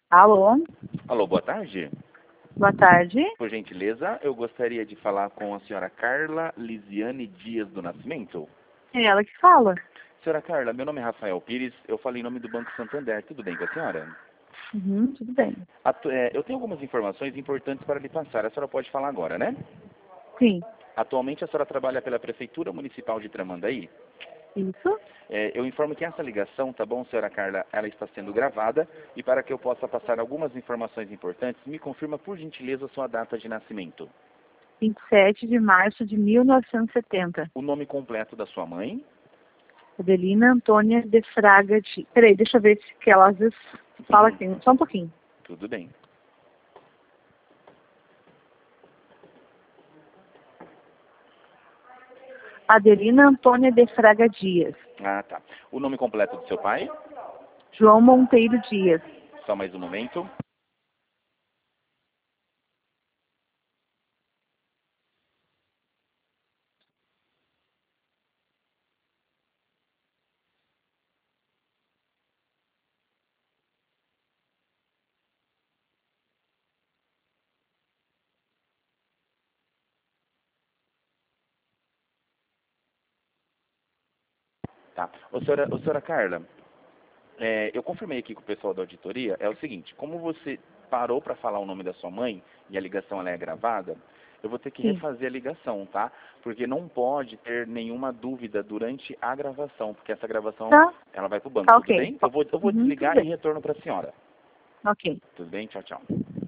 Alô, Alô, boa tarde. boa tarde. Por gentileza, eu gostaria de falar com a senhora Carla Lisiane Dias do Nascimento. É ela que fala. Senhora Carla, meu nome é Rafael Pires, eu falo em nome do Banco Santander. Tudo bem com a senhora? Tudo bem. Eu tenho algumas informações importantes para lhe passar. A senhora pode falar agora, né? Sim, Atualmente a senhora trabalha pela Prefeitura Municipal de Tramandaí. isso. Eu informo que essa ligação, tá bom, senhora Carla, ela está sendo gravada e para que eu possa passar algumas informações importantes, me confirma por gentileza sua data de nascimento. 27 de março de 1970. O nome completo da sua mãe. Adelina Antônia de Fraga de... Peraí, deixa eu ver se que ela às vezes fala aqui. Só um pouquinho. Tudo bem. Adelina Antônia de Fraga Dias. Ah, tá. O nome completo do seu pai? João Monteiro Dias. Só mais um momento. Tá. Ô, senhora Carla, eu confirmei aqui com o pessoal da auditoria, é o seguinte, como você parou para falar o nome da sua mãe e a ligação ela é gravada, eu vou ter que Sim. refazer a ligação, tá? Porque não pode ter nenhuma dúvida durante a gravação, porque essa gravação Tá, ela vai para o banco, tá tudo ok. bem? Eu vou Tudo desligar e bem. retorno para a senhora. Ok. Tudo bem? Tchau, tchau.